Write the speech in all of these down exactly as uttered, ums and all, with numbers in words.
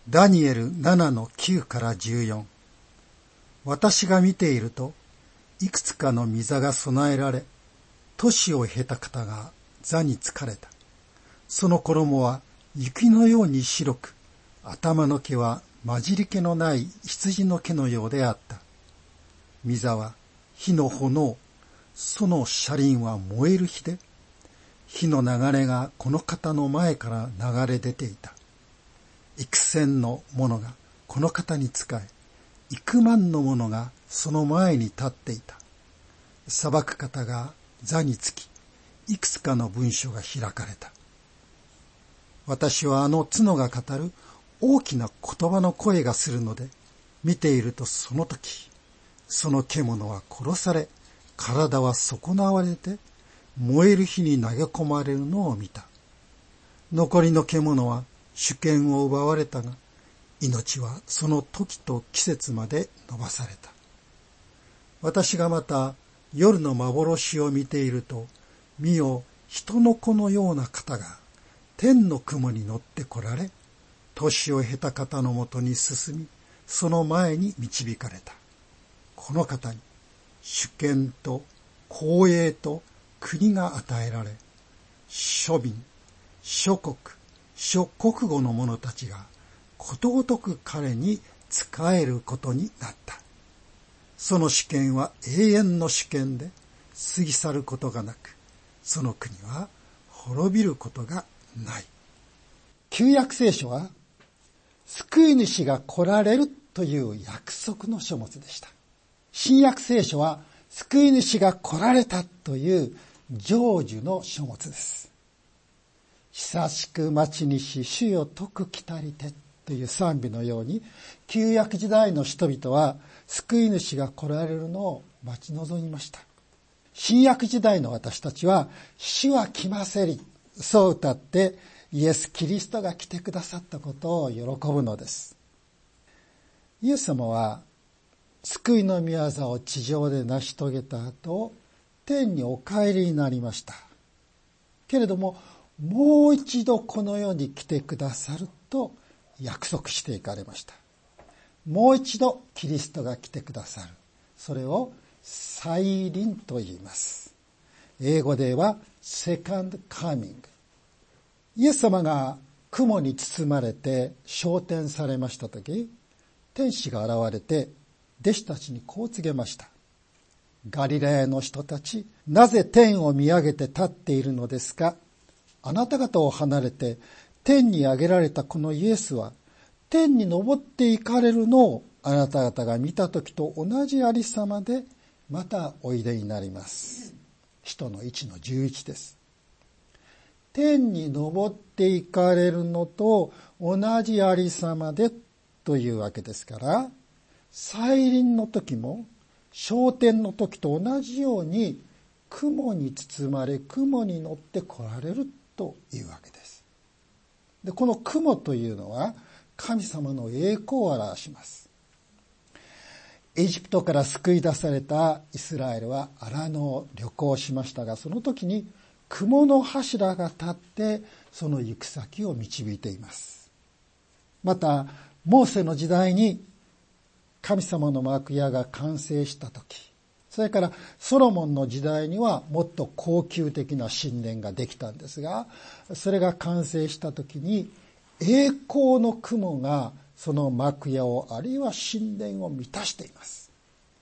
ダニエルななのきゅうからじゅうよん。私が見ていると、いくつかの御座が備えられ、年を経た方が座につかれた。その衣は雪のように白く、頭の毛は混じり気のない羊の毛のようであった。御座は火の炎、その車輪は燃える火で、火の流れがこの方の前から流れ出ていた。幾千の者がこの方に仕え、幾万の者がその前に立っていた。裁く方が座につき、いくつかの文書が開かれた。私はあの角が語る大きな言葉の声がするので、見ているとその時、その獣は殺され、体は損なわれて、燃える火に投げ込まれるのを見た。残りの獣は主権を奪われたが、命はその時と季節まで伸ばされた。私がまた夜の幻を見ていると、見よ、人の子のような方が天の雲に乗って来られ、年を経た方のもとに進み、その前に導かれた。この方に主権と光栄と国が与えられ、諸民、諸国、諸国語の者たちがことごとく彼に仕えることになった。その主権は永遠の主権で過ぎ去ることがなく、その国は滅びることがない。旧約聖書は救い主が来られるという約束の書物でした。新約聖書は救い主が来られたという成就の書物です。久しく待ちにし主よ徳来たりてという賛美のように、旧約時代の人々は救い主が来られるのを待ち望みました。新約時代の私たちは主は来ませり、そう歌ってイエス・キリストが来てくださったことを喜ぶのです。イエス様は救いの御業を地上で成し遂げた後、天にお帰りになりました。けれども、もう一度この世に来てくださると約束していかれました。もう一度キリストが来てくださる。それを再臨と言います。英語ではセカンドカミング。イエス様が雲に包まれて昇天されましたとき、天使が現れて弟子たちにこう告げました。ガリラヤの人たち、なぜ天を見上げて立っているのですか？あなた方を離れて天に上げられたこのイエスは、天に昇っていかれるのをあなた方が見たときと同じありさまでまたおいでになります。使徒のいちのじゅういちです。天に昇っていかれるのと同じありさまでというわけですから、再臨の時も昇天の時と同じように雲に包まれ雲に乗って来られるというわけです。で、この雲というのは神様の栄光を表します。エジプトから救い出されたイスラエルは荒野を旅行しましたが、その時に雲の柱が立ってその行く先を導いています。またモーセの時代に神様の幕屋が完成した時、それからソロモンの時代にはもっと高級的な神殿ができたんですが、それが完成した時に栄光の雲がその幕屋をあるいは神殿を満たしています。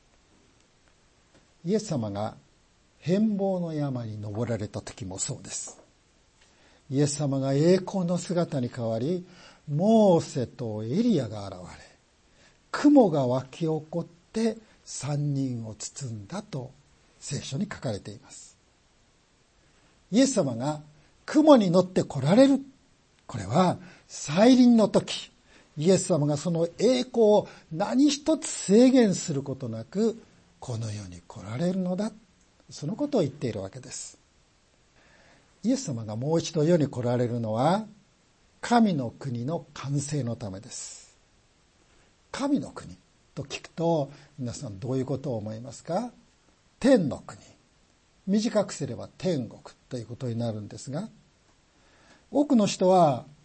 イエス様が変貌の山に登られた時もそうです。イエス様が栄光の姿に変わり、モーセとエリアが現れ、雲が湧き起こって三人を包んだと聖書に書かれています。イエス様が雲に乗って来られる。これは再臨の時、イエス様がその栄光を何一つ制限することなくこの世に来られるのだ。そのことを言っているわけです。イエス様がもう一度世に来られるのは神の国の完成のためです。神の国と聞くと皆さんどういうことを思いますか？天の国。短くすれば天国ということになるんですが、多くの人は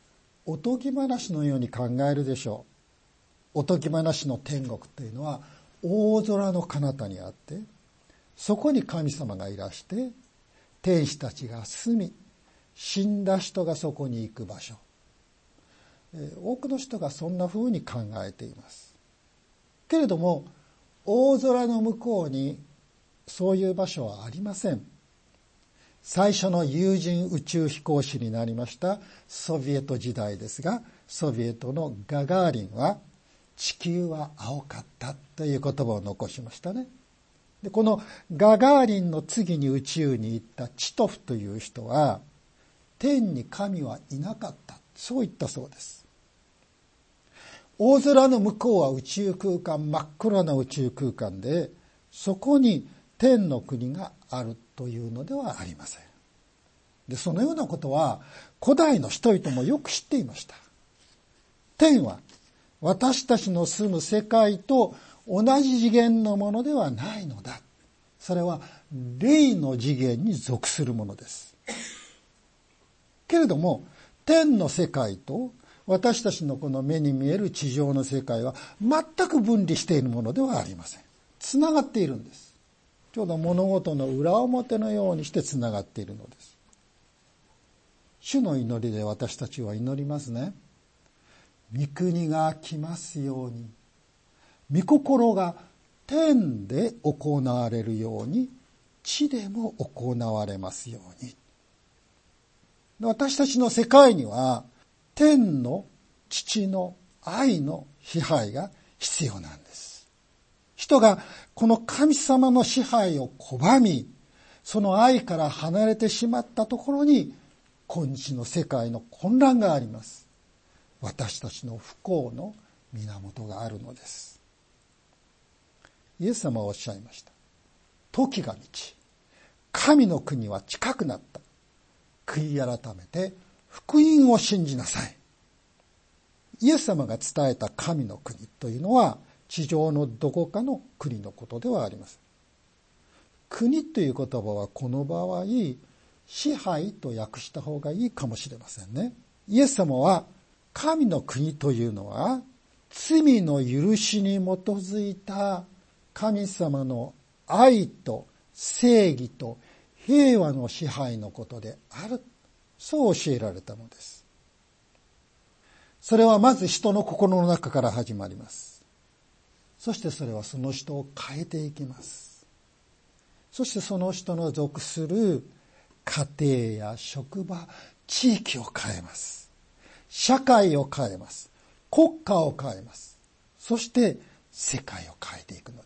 おとぎ話のように考えるでしょう。おとぎ話の天国というのは大空の彼方にあって、そこに神様がいらして、天使たちが住み、死んだ人がそこに行く場所。多くの人がそんな風に考えています。けれども、大空の向こうにそういう場所はありません。最初の有人宇宙飛行士になりましたソビエト時代ですが、ソビエトのガガーリンは地球は青かったという言葉を残しましたね。で、このガガーリンの次に宇宙に行ったチトフという人は、天に神はいなかった、そう言ったそうです。大空の向こうは宇宙空間、真っ暗な宇宙空間で、そこに天の国があるというのではありません。で、そのようなことは古代の人々もよく知っていました。天は私たちの住む世界と同じ次元のものではないのだ。それは霊の次元に属するものです。けれども、天の世界と私たちのこの目に見える地上の世界は全く分離しているものではありません。つながっているんです。ちょうど物事の裏表のようにしてつながっているのです。主の祈りで私たちは祈りますね。御国が来ますように、御心が天で行われるように、地でも行われますように。私たちの世界には、天の父の愛の支配が必要なんです。人がこの神様の支配を拒み、その愛から離れてしまったところに、今日の世界の混乱があります。私たちの不幸の源があるのです。イエス様はおっしゃいました。時が満ち、神の国は近くなった。悔い改めて福音を信じなさい。イエス様が伝えた神の国というのは地上のどこかの国のことではありません。国という言葉はこの場合、支配と訳した方がいいかもしれませんね。イエス様は神の国というのは罪の許しに基づいた神様の愛と正義と平和の支配のことである。そう教えられたのです。それはまず人の心の中から始まります。そしてそれはその人を変えていきます。そしてその人の属する家庭や職場、地域を変えます。社会を変えます。国家を変えます。そして世界を変えていくのです。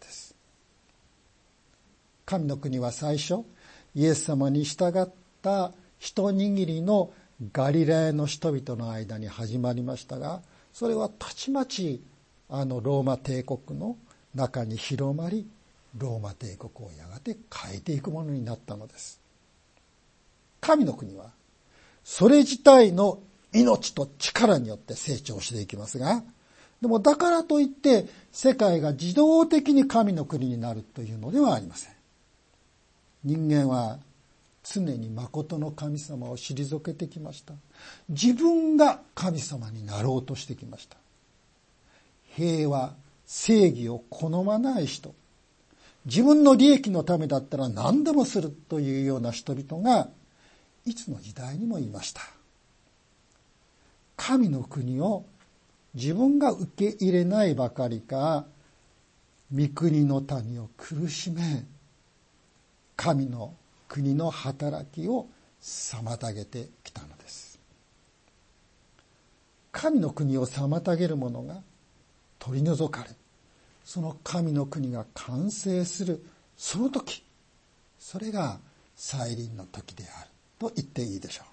神の国は最初、イエス様に従った一握りのガリラヤの人々の間に始まりましたが、それはたちまちあのローマ帝国の中に広まり、ローマ帝国をやがて変えていくものになったのです。神の国はそれ自体の命と力によって成長していきますが、でもだからといって世界が自動的に神の国になるというのではありません。人間は常に誠の神様を退けてきました。自分が神様になろうとしてきました。平和、正義を好まない人、自分の利益のためだったら何でもするというような人々がいつの時代にもいました。神の国を自分が受け入れないばかりか、御国の民を苦しめ、神の国の働きを妨げてきたのです。神の国を妨げる者が取り除かれ、その神の国が完成するその時、それが再臨の時であると言っていいでしょう。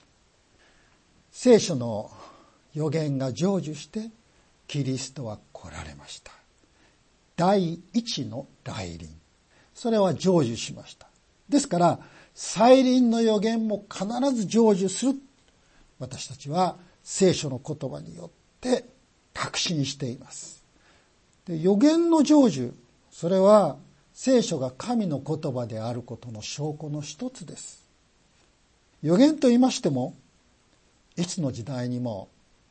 聖書の予言が成就してキリストは来られました。第一の来臨、それは成就しました。ですから再臨の予言も必ず成就する。私たちは聖書の言葉によって確信しています。で、予言の成就、それは聖書が神の言葉であることの証拠の一つです。予言と言いましても、いつの時代にも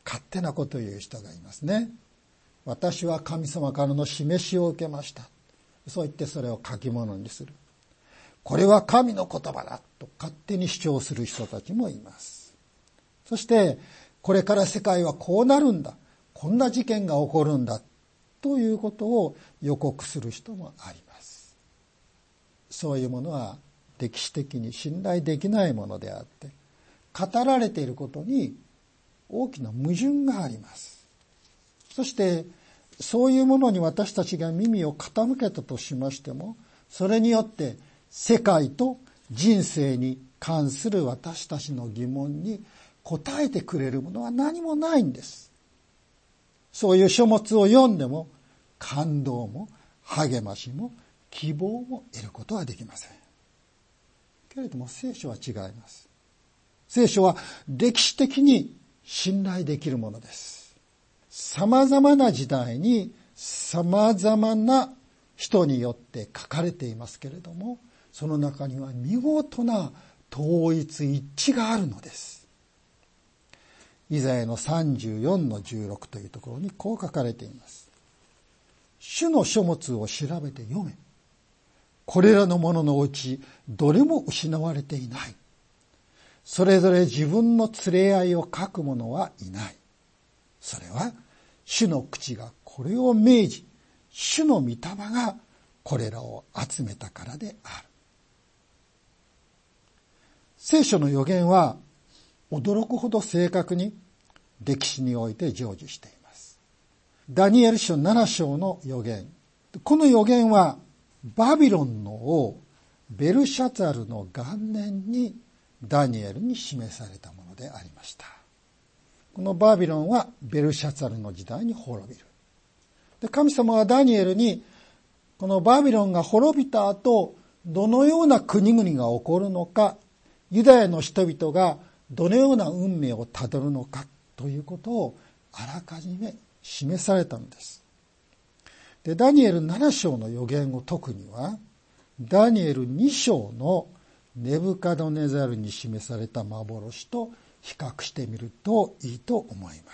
勝手なことを言う人がいますね。私は神様からの示しを受けました。そう言ってそれを書き物にする。これは神の言葉だと勝手に主張する人たちもいます。そしてこれから世界はこうなるんだ、こんな事件が起こるんだということを予告する人もあります。そういうものは歴史的に信頼できないものであって、語られていることに大きな矛盾があります。そしてそういうものに私たちが耳を傾けたとしましても、それによって世界と人生に関する私たちの疑問に答えてくれるものは何もないんです。そういう書物を読んでも感動も励ましも希望も得ることはできません。けれども聖書は違います。聖書は歴史的に信頼できるものです。様々な時代に様々な人によって書かれていますけれども、その中には見事な統一一致があるのです。イザヤのさんじゅうよんのじゅうろくというところにこう書かれています。主の書物を調べて読め。これらのもののうちどれも失われていない。それぞれ自分の連れ合いを書く者はいない。それは主の口がこれを命じ、主の御霊がこれらを集めたからである。聖書の預言は驚くほど正確に歴史において成就しています。ダニエル書なな章の預言。この預言はバビロンの王ベルシャツァルの元年にダニエルに示されたものでありました。このバビロンはベルシャツァルの時代に滅びる。で、神様はダニエルにこのバビロンが滅びた後、どのような国々が起こるのか、ユダヤの人々がどのような運命をたどるのかということをあらかじめ示されたのです。で、ダニエルなな章の預言を解くには、ダニエルに章のネブカドネザルに示された幻と比較してみるといいと思います。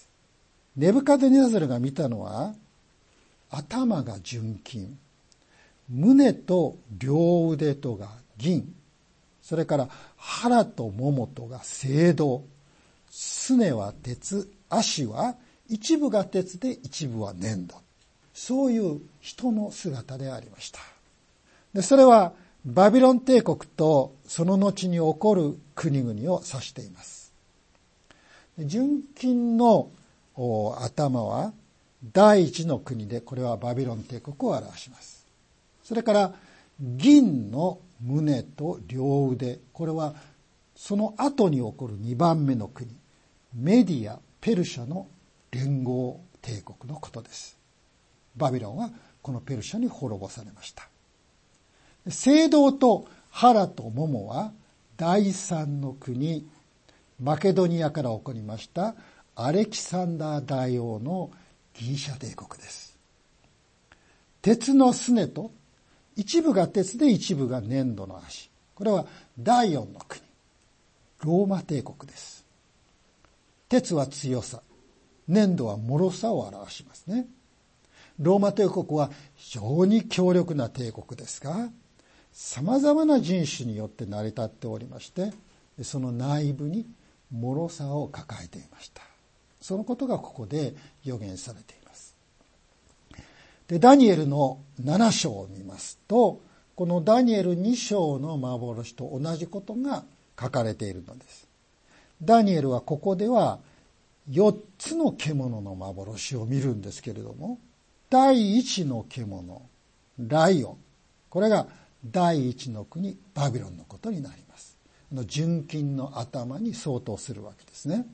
ネブカドネザルが見たのは、頭が純金、胸と両腕とが銀、それから腹とももとが青銅、すねは鉄、足は一部が鉄で一部は粘土。そういう人の姿でありました。で、それはバビロン帝国とその後に起こる国々を指しています。純金の頭は第一の国で、これはバビロン帝国を表します。それから銀の胸と両腕、これはその後に起こるにばんめの国、メディア・ペルシャの連合帝国のことです。バビロンはこのペルシャに滅ぼされました。青銅と腹とももは第三の国、マケドニアから起こりましたアレキサンダー大王のギリシャ帝国です。鉄のすねと一部が鉄で一部が粘土の足、これは第四の国、ローマ帝国です。鉄は強さ、粘土は脆さを表しますね。ローマ帝国は非常に強力な帝国ですが、様々な人種によって成り立っておりまして、その内部に脆さを抱えていました。そのことがここで予言されています。で、ダニエルのなな章を見ますと、このダニエルに章の幻と同じことが書かれているのです。ダニエルはここではよっつの獣の幻を見るんですけれども、第一の獣、ライオン、これが第一の国バビロンのことになります。純金の頭に相当するわけですね。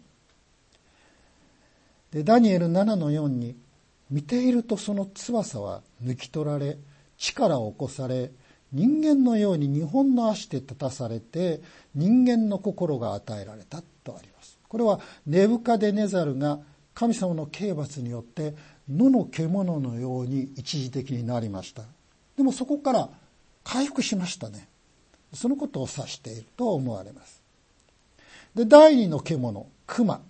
で、ダニエルななのよんに、見ているとその翼は抜き取られ、力を起こされ、人間のように二本の足で立たされて、人間の心が与えられたとあります。これはネブカデネザルが神様の刑罰によって野の獣のように一時的になりました。でもそこから回復しましたね。そのことを指していると思われます。で、第二の獣、熊。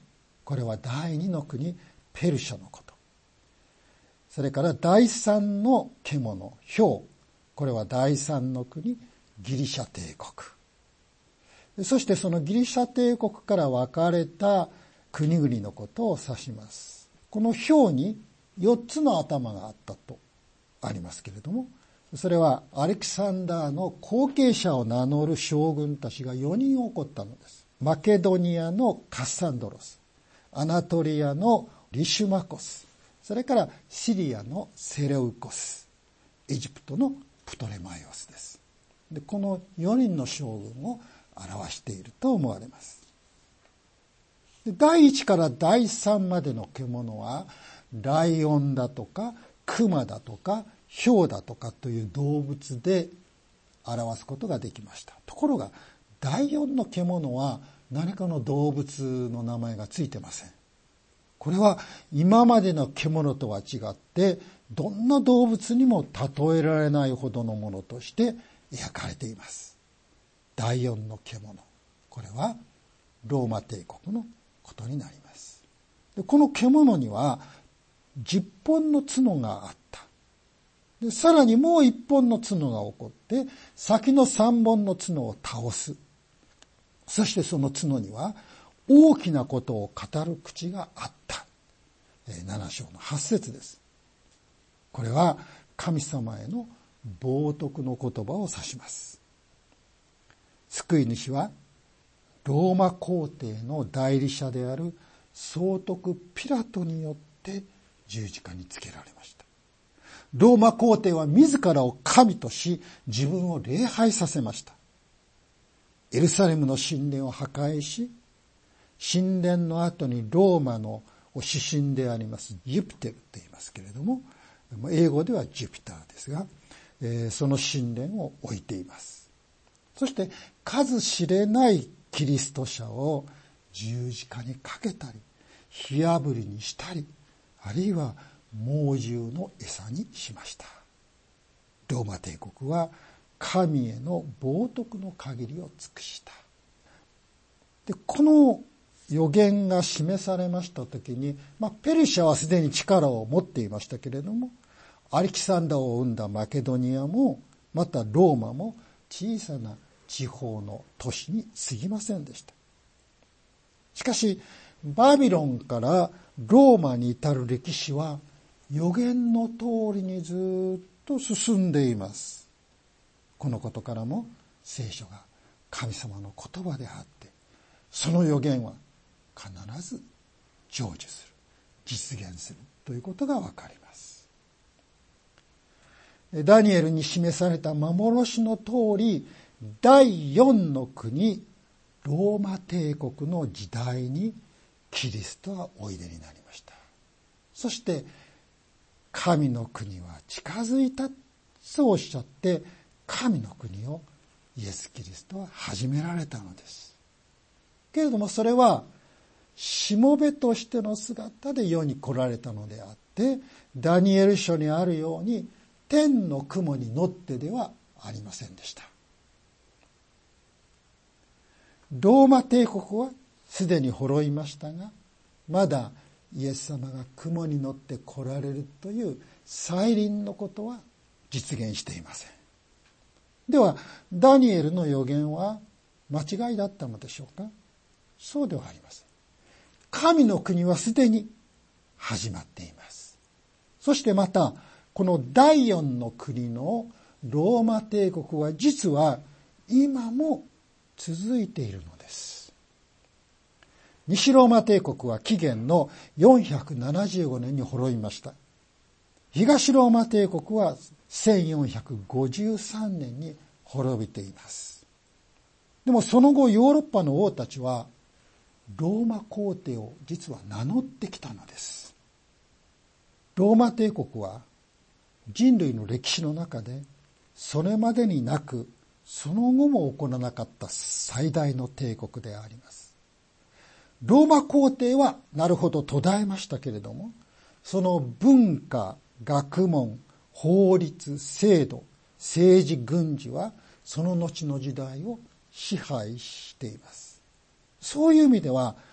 これは第二の国ペルシャのこと。それから第三の獣、豹、これは第三の国ギリシャ帝国。そしてそのギリシャ帝国から分かれた国々のことを指します。この豹によっつの頭があったとありますけれども、それはアレキサンダーの後継者を名乗る将軍たちがよにん起こったのです。マケドニアのカッサンドロス、アナトリアのリシュマコス、それからシリアのセレウコス、エジプトのプトレマイオスです。で、このよにんの将軍を表していると思われます。で、だいいちからだいさんまでの獣はライオンだとかクマだとかヒョウだとかという動物で表すことができました。ところがだいよんの獣は何かの動物の名前がついてません。これは今までの獣とは違ってどんな動物にも例えられないほどのものとして描かれています。だいよんの獣、これはローマ帝国のことになります。で、この獣にはじゅっぽんの角があった。で、さらにもういっぽんの角が起こって先のさんぼんの角を倒す。そしてその角には大きなことを語る口があった。なな章のはち節です。これは神様への冒涜の言葉を指します。救い主はローマ皇帝の代理者である総督ピラトによって十字架につけられました。ローマ皇帝は自らを神とし、自分を礼拝させました。エルサレムの神殿を破壊し、神殿の後にローマの主神でありますユピテルと言いますけれども、英語ではジュピターですが、えー、その神殿を置いています。そして数知れないキリスト者を十字架にかけたり、火あぶりにしたり、あるいは猛獣の餌にしました。ローマ帝国は神への冒涜の限りを尽くした。で、この予言が示されましたときに、まあ、ペルシャはすでに力を持っていましたけれども、アレキサンダーを生んだマケドニアも、またローマも小さな地方の都市に過ぎませんでした。しかし、バビロンからローマに至る歴史は予言の通りにずっと進んでいます。このことからも聖書が神様の言葉であって、その予言は必ず成就する、実現するということがわかります。ダニエルに示された幻の通り、だいよんの国、ローマ帝国の時代にキリストはおいでになりました。そして神の国は近づいた、そうおっしゃって神の国をイエス・キリストは始められたのです。けれどもそれはしもべとしての姿で世に来られたのであって、ダニエル書にあるように天の雲に乗ってではありませんでした。ローマ帝国はすでに滅びましたが、まだイエス様が雲に乗って来られるという再臨のことは実現していません。では、ダニエルの予言は間違いだったのでしょうか？そうではありません。神の国はすでに始まっています。そしてまた、このだいよんの国のローマ帝国は実は今も続いているのです。西ローマ帝国は紀元のよんひゃくななじゅうごねんに滅びました。東ローマ帝国はせんよんひゃくごじゅうさんねんに滅びています。でもその後ヨーロッパの王たちはローマ皇帝を実は名乗ってきたのです。ローマ帝国は人類の歴史の中でそれまでになくその後も起こらなかった最大の帝国であります。ローマ皇帝はなるほど途絶えましたけれども、その文化、学問、法律、制度、政治、軍事はその後の時代を支配しています。そういう意味では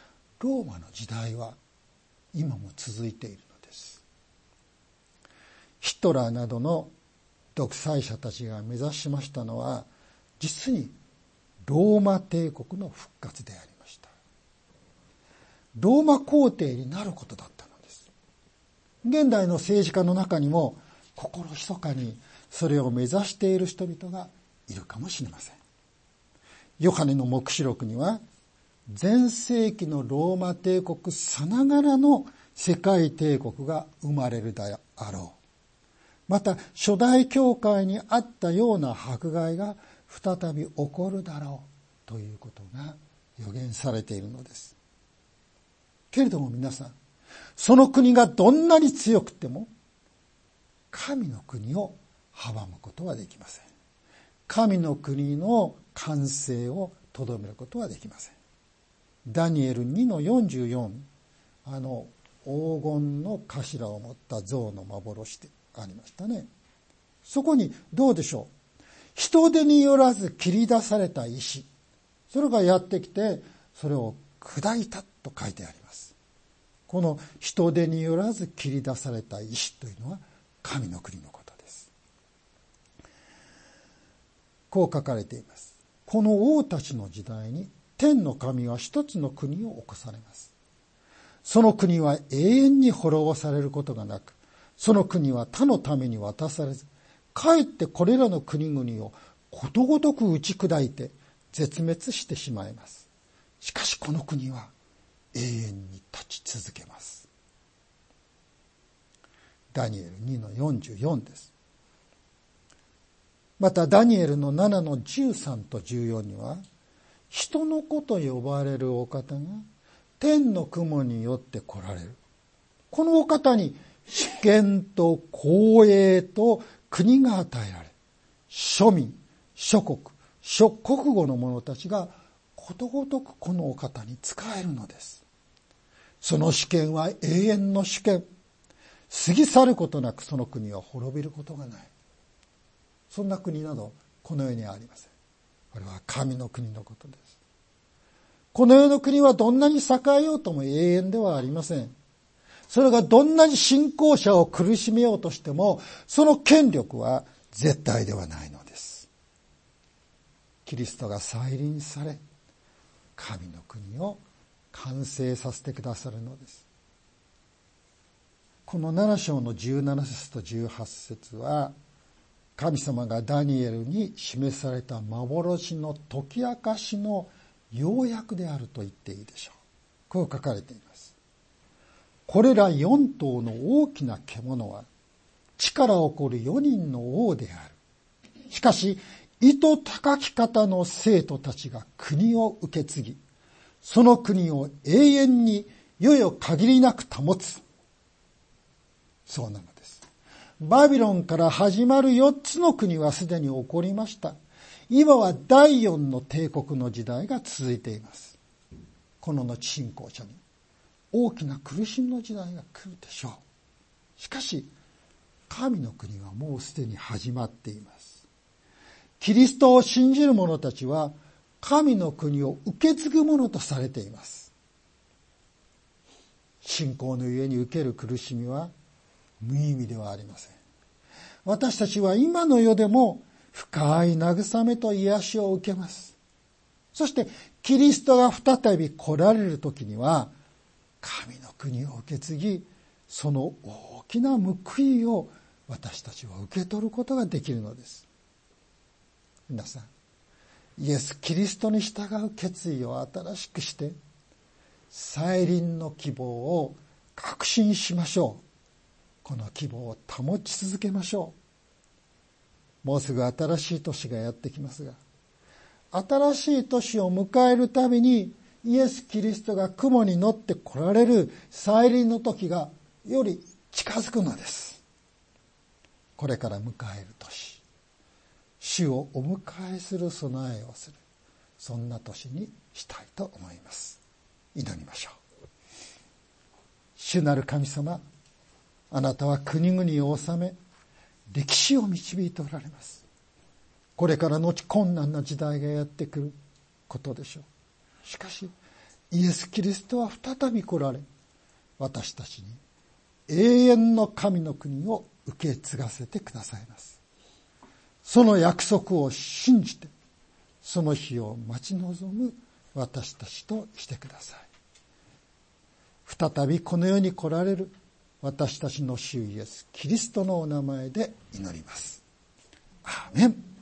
ローマの時代は今も続いているのです。ヒトラーなどの独裁者たちが目指しましたのは、実にローマ帝国の復活でありました。ローマ皇帝になることだったのです。現代の政治家の中にも心密かにそれを目指している人々がいるかもしれません。ヨハネの黙示録には、前世紀のローマ帝国さながらの世界帝国が生まれるであろう。また初代教会にあったような迫害が再び起こるだろうということが予言されているのです。けれども皆さん、その国がどんなに強くても神の国を阻むことはできません。神の国の完成をとどめることはできません。ダニエルにのよんじゅうよん、あの黄金の頭を持った像の幻でありましたね。そこにどうでしょう、人手によらず切り出された石、それがやってきてそれを砕いたと書いてあります。この人手によらず切り出された石というのは神の国のことです。こう書かれています。この王たちの時代に天の神は一つの国を起こされます。その国は永遠に滅ぼされることがなく、その国は他のために渡されず、かえってこれらの国々をことごとく打ち砕いて絶滅してしまいます。しかしこの国は永遠に立ち続けます。ダニエルにのよんじゅうよんです。またダニエルのななのじゅうさんとじゅうよんには、人の子と呼ばれるお方が天の雲によって来られる。このお方に主権と公栄と国が与えられ、庶民、諸国、諸国語の者たちがことごとくこのお方に仕えるのです。その主権は永遠の主権。過ぎ去ることなくその国は滅びることがない。そんな国などこの世にはありません。これは神の国のことです。この世の国はどんなに栄えようとも永遠ではありません。それがどんなに信仰者を苦しめようとしても、その権力は絶対ではないのです。キリストが再臨され、神の国を完成させてくださるのです。このなな章のじゅうなな節とじゅうはち節は、神様がダニエルに示された幻の解き明かしの要約であると言っていいでしょう。こう書かれています。これら四頭の大きな獣は地から起こる四人の王である。しかし意図高き方の生徒たちが国を受け継ぎ、その国を永遠に世々限りなく保つ。そうなのです。バビロンから始まる四つの国はすでに起こりました。今は第四の帝国の時代が続いています。この後信仰者に大きな苦しみの時代が来るでしょう。しかし神の国はもうすでに始まっています。キリストを信じる者たちは神の国を受け継ぐものとされています。信仰のゆえに受ける苦しみは無意味ではありません。私たちは今の世でも深い慰めと癒しを受けます。そしてキリストが再び来られる時には神の国を受け継ぎ、その大きな報いを私たちは受け取ることができるのです。皆さん、イエス・キリストに従う決意を新しくして再臨の希望を確信しましょう。この希望を保ち続けましょう。もうすぐ新しい年がやってきますが、新しい年を迎えるたびにイエス・キリストが雲に乗って来られる再臨の時がより近づくのです。これから迎える年、主をお迎えする備えをする、そんな年にしたいと思います。祈りましょう。主なる神様、あなたは国々を治め、歴史を導いておられます。これから後困難な時代がやってくることでしょう。しかし、 イエス・キリストは再び来られ、私たちに永遠の神の国を受け継がせてくださいます。その約束を信じて、その日を待ち望む私たちとしてください。再びこの世に来られる私たちの主イエス・キリストのお名前で祈ります。アーメン。